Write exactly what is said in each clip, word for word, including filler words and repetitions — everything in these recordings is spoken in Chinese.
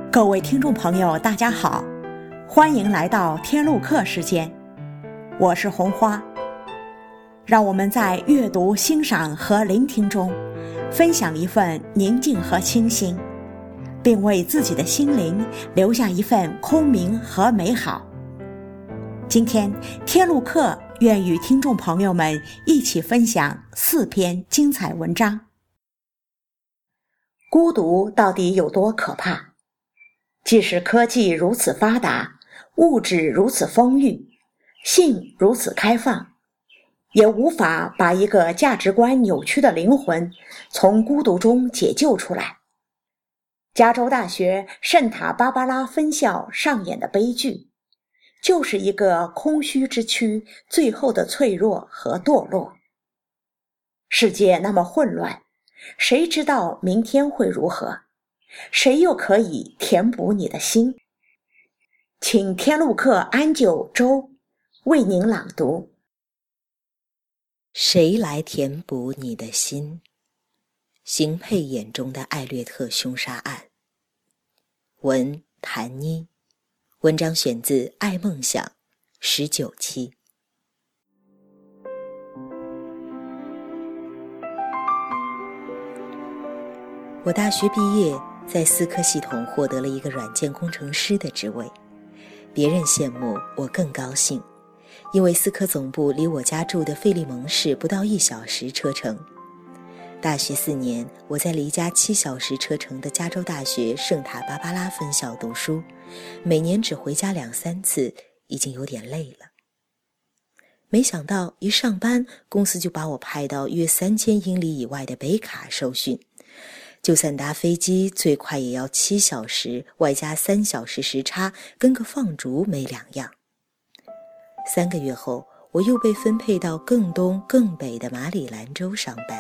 各位听众朋友大家好，欢迎来到天路客时间，我是红花。让我们在阅读、欣赏和聆听中分享一份宁静和清新，并为自己的心灵留下一份空明和美好。今天天路客愿与听众朋友们一起分享四篇精彩文章。孤独到底有多可怕？即使科技如此发达，物质如此丰裕，性如此开放，也无法把一个价值观扭曲的灵魂从孤独中解救出来。加州大学圣塔芭芭拉分校上演的悲剧，就是一个空虚之躯最后的脆弱和堕落。世界那么混乱，谁知道明天会如何？谁又可以填补你的心？请天路客安九周为您朗读。 谁来填补你的心？邢佩眼中的艾略特凶杀案。文谭妮，文章选自爱梦想十九期。我大学毕业，在思科系统获得了一个软件工程师的职位，别人羡慕，我更高兴，因为思科总部离我家住的费利蒙市不到一小时车程。大学四年，我在离家七小时车程的加州大学圣塔芭芭拉分校读书，每年只回家两三次，已经有点累了。没想到一上班，公司就把我派到约三千英里以外的北卡受训。就算搭飞机，最快也要七小时，外加三小时时差，跟个放逐没两样。三个月后，我又被分配到更东更北的马里兰州上班。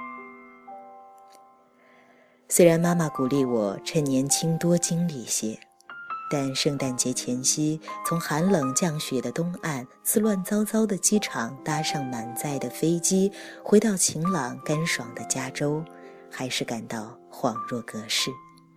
虽然妈妈鼓励我趁年轻多经历些，但圣诞节前夕，从寒冷降雪的东岸自乱糟糟的机场搭上满载的飞机，回到晴朗干爽的加州，还是感到恍若隔世。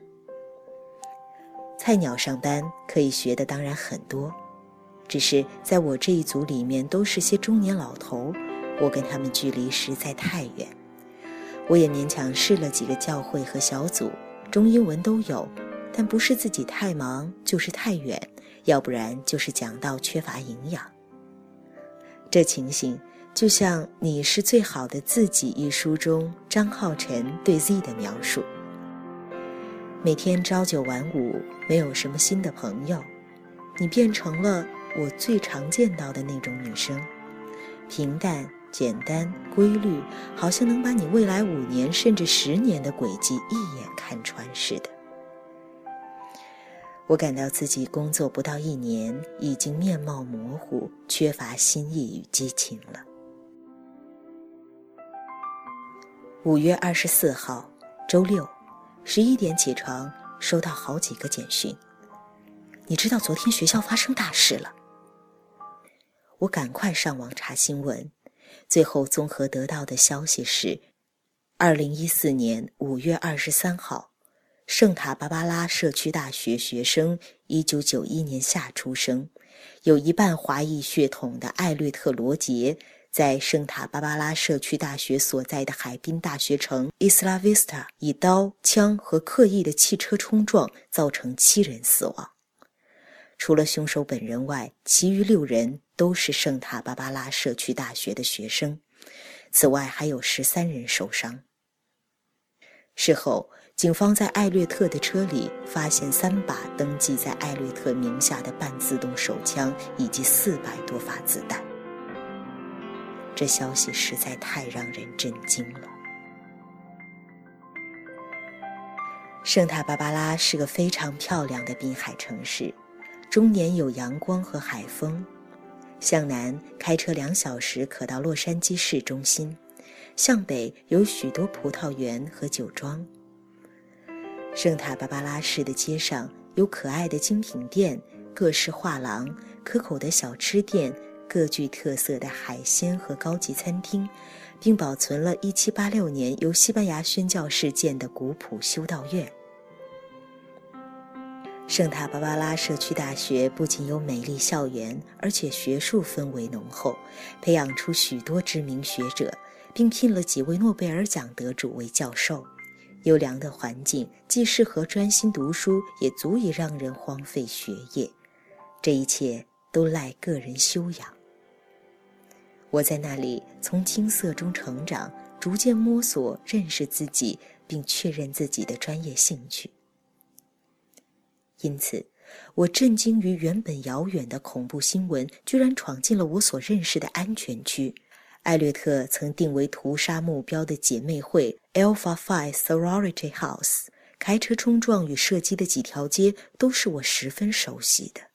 菜鸟上班可以学的当然很多，只是在我这一组里面都是些中年老头，我跟他们距离实在太远。我也勉强试了几个教会和小组，中英文都有，但不是自己太忙，就是太远，要不然就是讲道缺乏营养。这情形就像《你是最好的自己》一书中张浩晨对 Z 的描述。每天朝九晚五，没有什么新的朋友，你变成了我最常见到的那种女生，平淡、简单、规律，好像能把你未来五年甚至十年的轨迹一眼看穿似的。我感到自己工作不到一年，已经面貌模糊，缺乏新意与激情了。五月二十四号，周六，十一点起床，收到好几个简讯。你知道昨天学校发生大事了？我赶快上网查新闻，最后综合得到的消息是，二零一四年五月二十三号，圣塔芭芭拉社区大学学生，一九九一年夏出生，有一半华裔血统的艾略特·罗杰，在圣塔芭芭拉社区大学所在的海滨大学城伊斯拉维斯塔以刀、枪和刻意的汽车冲撞造成七人死亡。除了凶手本人外，其余六人都是圣塔芭芭拉社区大学的学生，此外还有十三人受伤。事后，警方在艾略特的车里发现三把登记在艾略特名下的半自动手枪以及四百多发子弹。这消息实在太让人震惊了。圣塔芭芭拉是个非常漂亮的滨海城市，终年有阳光和海风。向南开车两小时可到洛杉矶市中心，向北有许多葡萄园和酒庄。圣塔芭芭拉市的街上有可爱的精品店、各式画廊、可口的小吃店，各具特色的海鲜和高级餐厅，并保存了一七八六年由西班牙宣教士建的古朴修道院。 圣塔芭芭拉社区大学不仅有美丽校园，而且学术氛围浓厚，培养出许多知名学者，并聘了几位诺贝尔奖得主为教授。优良的环境既适合专心读书，也足以让人荒废学业。这一切都赖个人修养。我在那里从青涩中成长，逐渐摸索认识自己，并确认自己的专业兴趣。因此，我震惊于原本遥远的恐怖新闻居然闯进了我所认识的安全区。艾略特曾定为屠杀目标的姐妹会 Alpha Phi Sorority House， 开车冲撞与射击的几条街都是我十分熟悉的。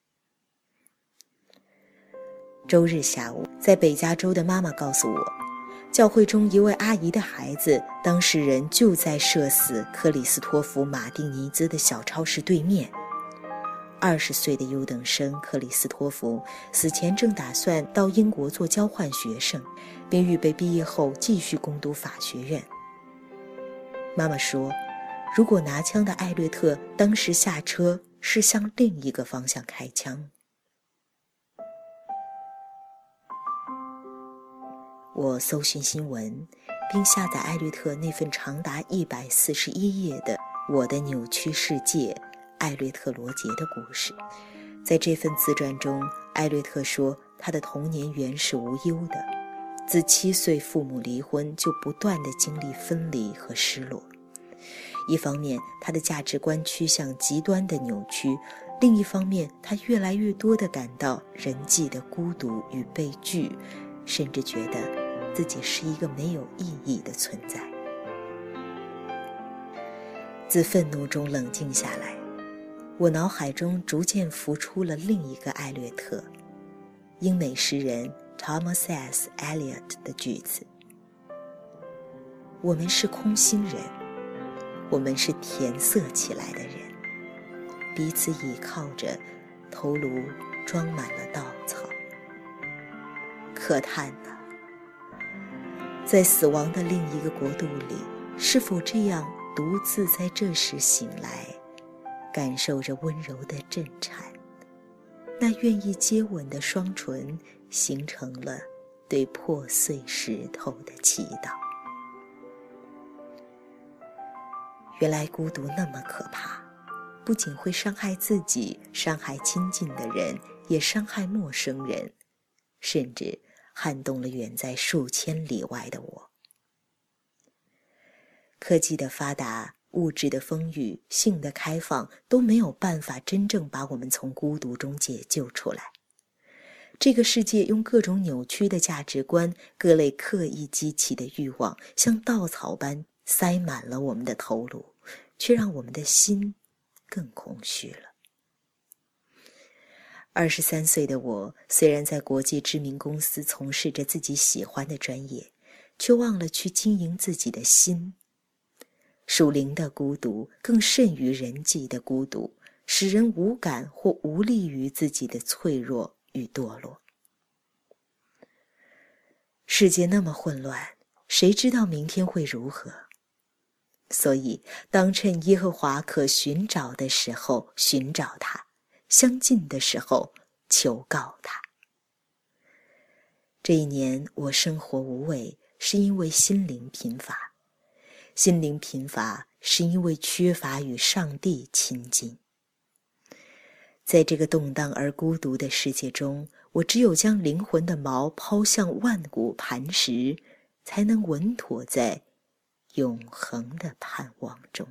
周日下午，在北加州的妈妈告诉我，教会中一位阿姨的孩子，当事人就在社死克里斯托弗·马丁尼兹的小超市对面。二十岁的优等生克里斯托弗死前正打算到英国做交换学生，并预备毕业后继续攻读法学院。妈妈说，如果拿枪的艾略特当时下车，是向另一个方向开枪。我搜寻新闻，并下载艾略特那份长达一百四十一页的《我的扭曲世界：艾略特·罗杰的故事》。在这份自传中，艾略特说，他的童年原是无忧的，自七岁父母离婚就不断地经历分离和失落。一方面，他的价值观趋向极端的扭曲，另一方面，他越来越多地感到人际的孤独与被拒，甚至觉得自己是一个没有意义的存在。自愤怒中冷静下来，我脑海中逐渐浮出了另一个艾略特，英美诗人 Thomas S. Eliot 的句子：我们是空心人，我们是填色起来的人，彼此倚靠着，头颅装满了稻草。可叹啊，在死亡的另一个国度里，是否这样独自在这时醒来，感受着温柔的震颤，那愿意接吻的双唇形成了对破碎石头的祈祷。原来孤独那么可怕，不仅会伤害自己，伤害亲近的人，也伤害陌生人，甚至撼动了远在数千里外的我。科技的发达，物质的丰裕，性的开放，都没有办法真正把我们从孤独中解救出来。这个世界用各种扭曲的价值观，各类刻意激起的欲望，像稻草般塞满了我们的头颅，却让我们的心更空虚了。二十三岁的我，虽然在国际知名公司从事着自己喜欢的专业，却忘了去经营自己的心。属灵的孤独更甚于人际的孤独，使人无感或无力于自己的脆弱与堕落。世界那么混乱，谁知道明天会如何？所以，当趁耶和华可寻找的时候寻找他，相近的时候求告他。这一年我生活无味，是因为心灵贫乏。心灵贫乏是因为缺乏与上帝亲近。在这个动荡而孤独的世界中，我只有将灵魂的锚抛向万古磐石，才能稳妥在永恒的盼望中。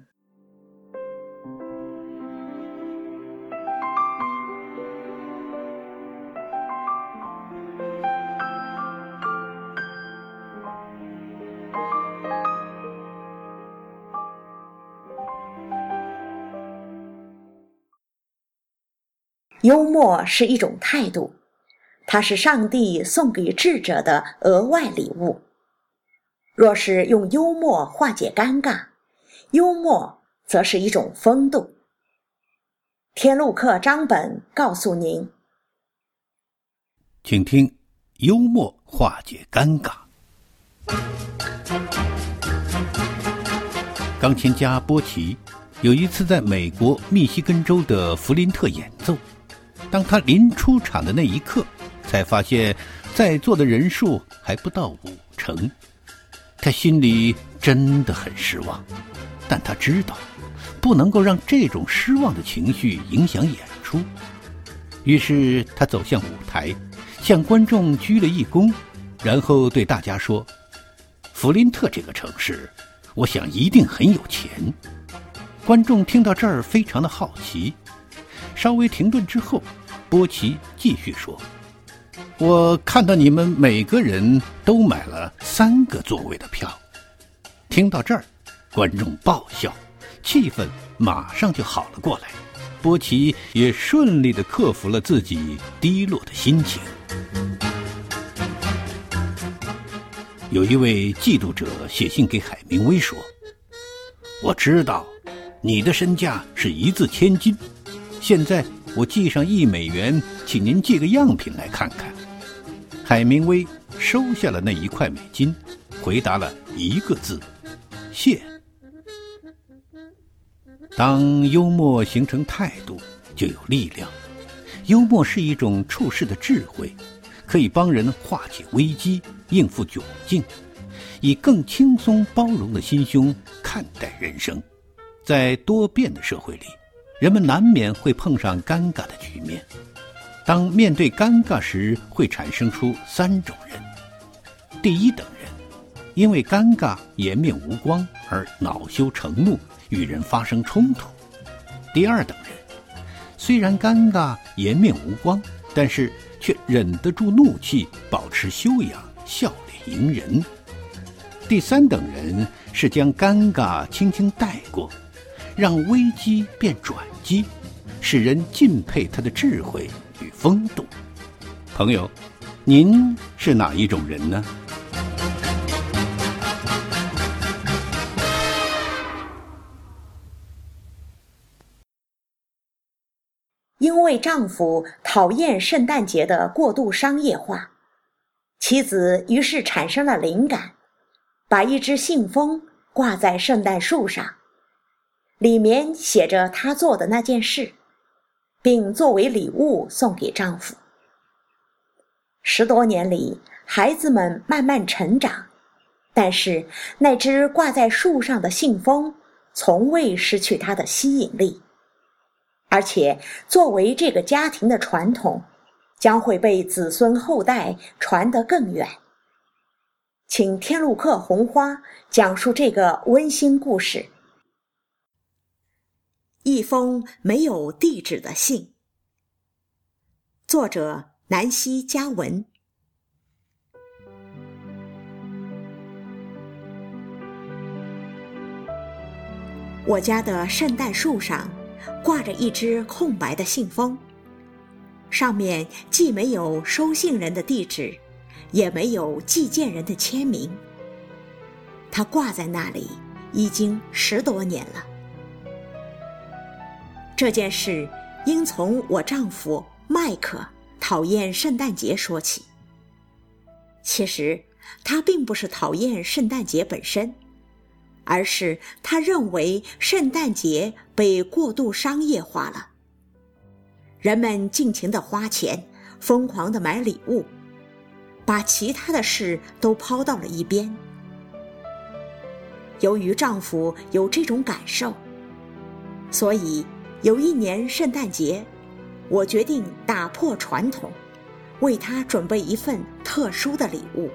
幽默是一种态度，它是上帝送给智者的额外礼物。若是用幽默化解尴尬，幽默则是一种风度。天路客张本告诉您， 请听幽默化解尴尬。钢琴家波奇有一次在美国密西根州的弗林特演奏，当他临出场的那一刻，才发现在座的人数还不到五成。他心里真的很失望，但他知道不能够让这种失望的情绪影响演出。于是他走向舞台，向观众鞠了一躬，然后对大家说：弗林特这个城市，我想一定很有钱。观众听到这儿非常的好奇，稍微停顿之后，波奇继续说：我看到你们每个人都买了三个座位的票。听到这儿，观众爆笑，气氛马上就好了过来。波奇也顺利地克服了自己低落的心情。有一位嫉妒者写信给海明威说：我知道你的身价是一字千金，现在我寄上一美元，请您寄个样品来看看。海明威收下了那一块美金，回答了一个字：谢。当幽默形成态度，就有力量。幽默是一种处事的智慧，可以帮人化解危机，应付窘境，以更轻松包容的心胸看待人生。在多变的社会里，人们难免会碰上尴尬的局面。当面对尴尬时，会产生出三种人。第一等人，因为尴尬颜面无光而恼羞成怒，与人发生冲突。第二等人，虽然尴尬颜面无光，但是却忍得住怒气，保持修养，笑脸迎人。第三等人是将尴尬轻轻带过，让危机变转机，使人敬佩他的智慧与风度。朋友，您是哪一种人呢？ 因为丈夫讨厌圣诞节的过度商业化，妻子于是产生了灵感，把一只信封挂在圣诞树上，里面写着她做的那件事，并作为礼物送给丈夫。十多年里，孩子们慢慢成长，但是那只挂在树上的信封从未失去它的吸引力，而且作为这个家庭的传统，将会被子孙后代传得更远。请天路客红花讲述这个温馨故事。一封没有地址的信，作者南希嘉文。我家的圣诞树上挂着一只空白的信封，上面既没有收信人的地址，也没有寄件人的签名。它挂在那里已经十多年了。这件事应从我丈夫麦克讨厌圣诞节说起。其实他并不是讨厌圣诞节本身，而是他认为圣诞节被过度商业化了。人们尽情地花钱，疯狂地买礼物，把其他的事都抛到了一边。由于丈夫有这种感受，所以有一年圣诞节，我决定打破传统，为他准备一份特殊的礼物。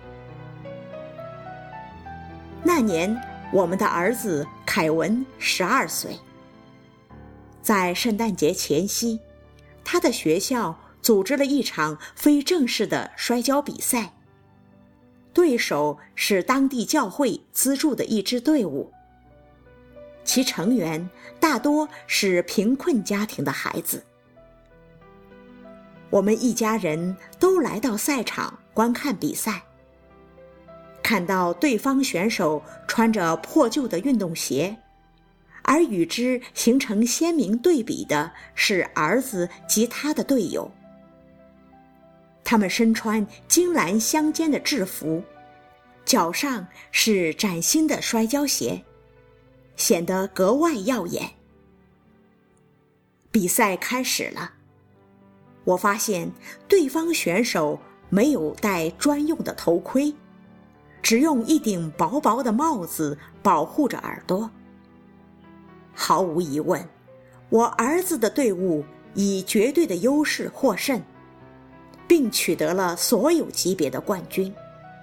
那年我们的儿子凯文十二岁。在圣诞节前夕，他的学校组织了一场非正式的摔跤比赛，对手是当地教会资助的一支队伍，其成员大多是贫困家庭的孩子。我们一家人都来到赛场观看比赛，看到对方选手穿着破旧的运动鞋，而与之形成鲜明对比的是儿子及他的队友。他们身穿金蓝相间的制服，脚上是崭新的摔跤鞋， 显得格外耀眼。比赛开始了，我发现对方选手没有戴专用的头盔，只用一顶薄薄的帽子保护着耳朵。毫无疑问，我儿子的队伍以绝对的优势获胜，并取得了所有级别的冠军。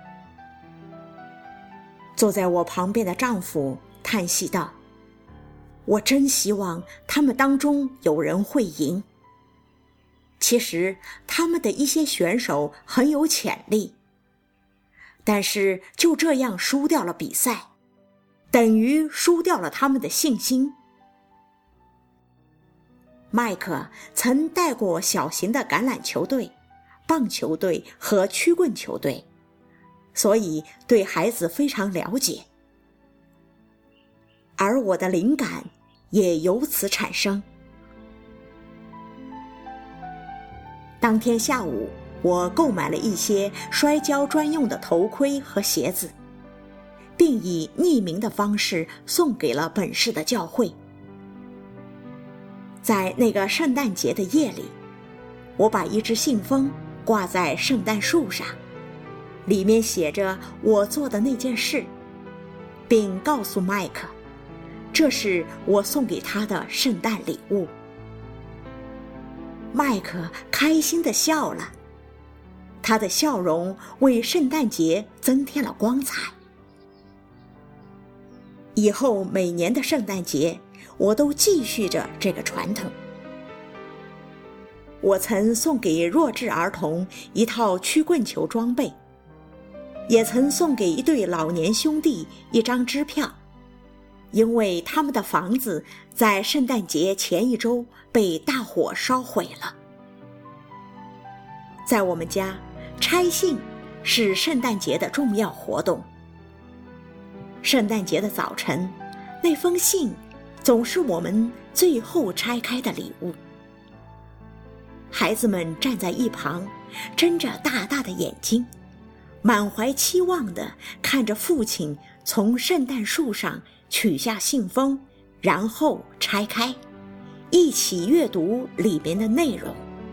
坐在我旁边的丈夫叹息道：我真希望他们当中有人会赢。其实他们的一些选手很有潜力，但是就这样输掉了比赛，等于输掉了他们的信心。麦克曾带过小型的橄榄球队、棒球队和曲棍球队，所以对孩子非常了解。而我的灵感也由此产生。当天下午，我购买了一些摔跤专用的头盔和鞋子，并以匿名的方式送给了本市的教会。在那个圣诞节的夜里，我把一只信封挂在圣诞树上，里面写着我做的那件事，并告诉麦克，这是我送给他的圣诞礼物。麦克开心地笑了，他的笑容为圣诞节增添了光彩。以后每年的圣诞节，我都继续着这个传统。我曾送给弱智儿童一套曲棍球装备，也曾送给一对老年兄弟一张支票，因为他们的房子在圣诞节前一周被大火烧毁了。在我们家，拆信是圣诞节的重要活动。圣诞节的早晨，那封信总是我们最后拆开的礼物。孩子们站在一旁，睁着大大的眼睛，满怀期望地看着父亲从圣诞树上取下信封，然后拆开，一起阅读里面的内容。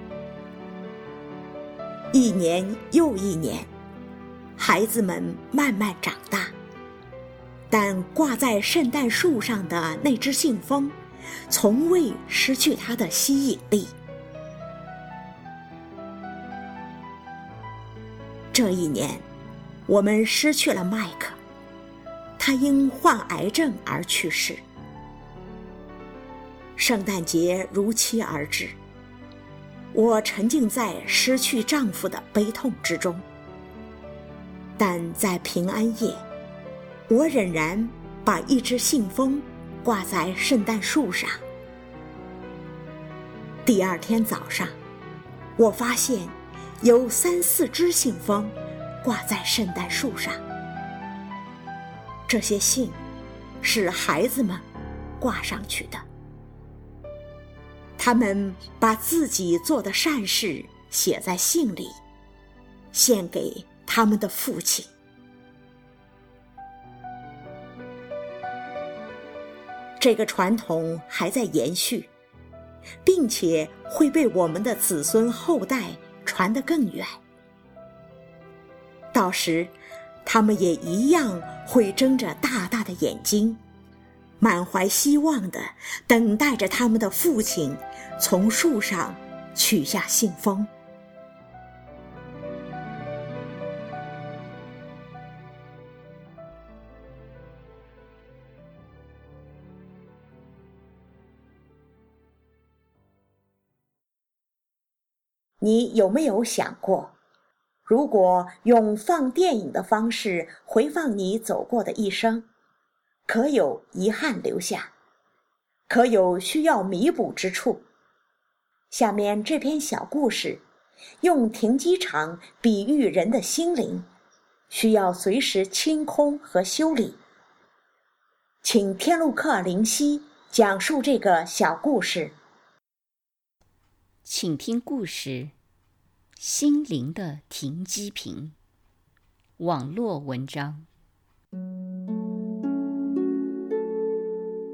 一年又一年，孩子们慢慢长大，但挂在圣诞树上的那只信封从未失去它的吸引力。这一年，我们失去了麦克，他因患癌症而去世。圣诞节如期而至，我沉浸在失去丈夫的悲痛之中，但在平安夜，我仍然把一只信封挂在圣诞树上。第二天早上，我发现有三四只信封挂在圣诞树上，这些信是孩子们挂上去的。他们把自己做的善事写在信里，献给他们的父亲。这个传统还在延续，并且会被我们的子孙后代传得更远。到时，他们也一样会睁着大大的眼睛，满怀希望地等待着他们的父亲从树上取下信封。你有没有想过，如果用放电影的方式回放你走过的一生，可有遗憾留下，可有需要弥补之处？下面这篇小故事用停机场比喻人的心灵，需要随时清空和修理。请天路客灵犀讲述这个小故事。 请听故事：心灵的停机坪。网络文章。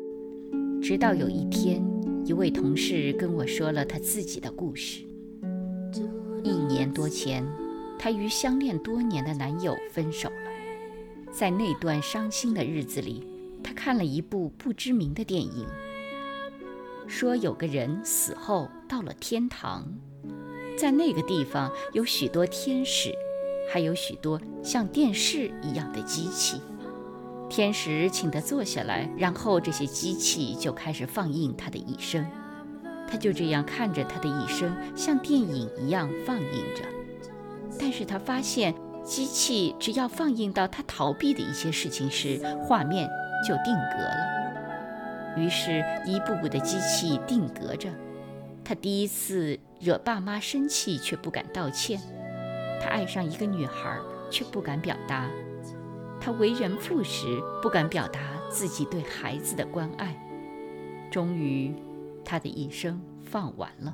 直到有一天，一位同事跟我说了他自己的故事。一年多前，她与相恋多年的男友分手了。在那段伤心的日子里，她看了一部不知名的电影，说有个人死后到了天堂，在那个地方有许多天使，还有许多像电视一样的机器。天使请他坐下来，然后这些机器就开始放映他的一生。他就这样看着他的一生像电影一样放映着，但是他发现机器只要放映到他逃避的一些事情时，画面就定格了。于是一步步的机器定格着。他第一次惹爸妈生气却不敢道歉，他爱上一个女孩却不敢表达，他为人父时不敢表达自己对孩子的关爱。终于他的一生放完了。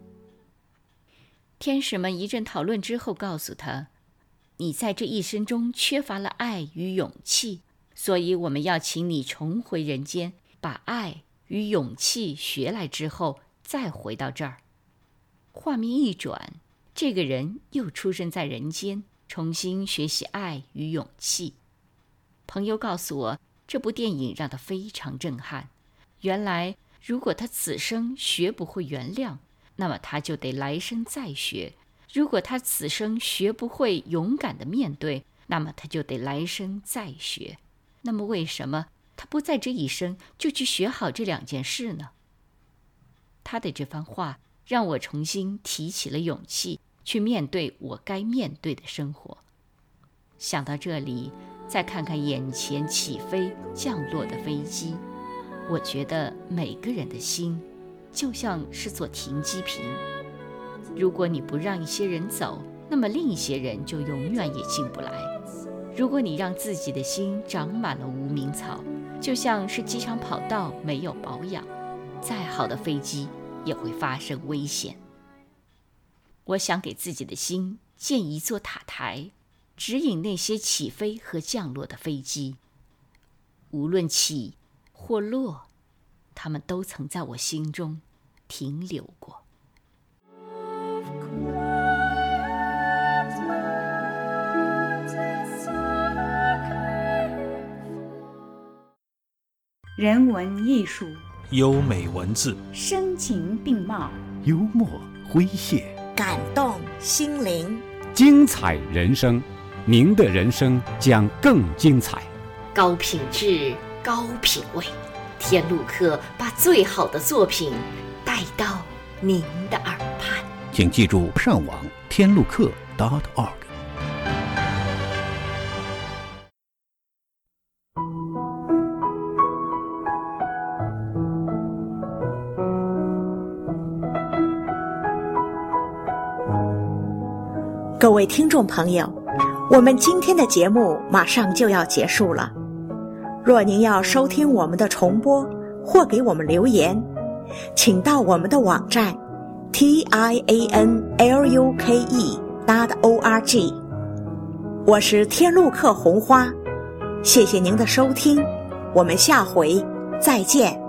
天使们一阵讨论之后告诉他，你在这一生中缺乏了爱与勇气，所以我们要请你重回人间，把爱与勇气学来之后再回到这儿。画面一转，这个人又出生在人间，重新学习爱与勇气。朋友告诉我，这部电影让他非常震撼。原来如果他此生学不会原谅，那么他就得来生再学；如果他此生学不会勇敢地面对，那么他就得来生再学。那么为什么他不在这一生就去学好这两件事呢？他的这番话让我重新提起了勇气，去面对我该面对的生活。想到这里，再看看眼前起飞降落的飞机，我觉得每个人的心就像是座停机坪。如果你不让一些人走，那么另一些人就永远也进不来。如果你让自己的心长满了无名草，就像是机场跑道没有保养，再好的飞机也会发生危险。我想给自己的心建一座塔台，指引那些起飞和降落的飞机。无论起或落，他们都曾在我心中停留过。 人文艺术， 优美文字， 声情并茂， 幽默诙谐， 感动心灵， 精彩人生，您的人生将更精彩。 高品质，高品味，天路客把最好的作品带到您的耳畔。 请记住上网天路客 .org。 各位听众朋友，我们今天的节目马上就要结束了。若您要收听我们的重播或给我们留言，请到我们的网站 t i a n l u k e dot o r g。 我是天路客红花，谢谢您的收听，我们下回再见。